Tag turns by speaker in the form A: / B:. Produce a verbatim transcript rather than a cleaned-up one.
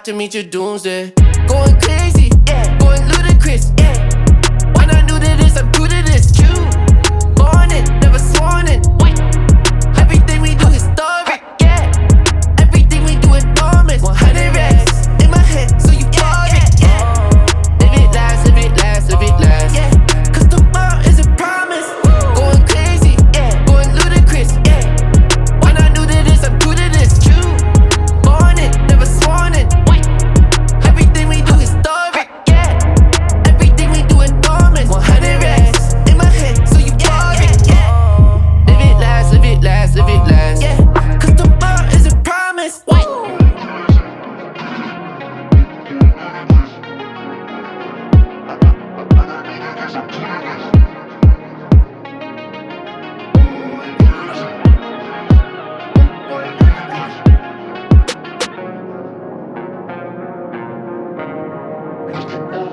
A: about to meet your doomsday. Going crazy, yeah, going ludicrous, yeah. When I knew to this, I'm true to this. True, born it, never sworn it. Wait, everything we do historic, yeah. Everything we do enormous. one hundred racks in my head, so you bought it, yeah. Live it last, live it last, live it last, yeah. Cause tomorrow is a promise. Going crazy, yeah, going ludicrous, yeah. When I knew to this, I'm true to this. True, born it, never sworn it. Wait, everything we do historic, yeah. Everything we do enormous. one hundred racks in my head, so you bought it, yeah. Live it last, live it last, live it last, yeah. Cause tomorrow is a promise. Wait.
B: Thank you.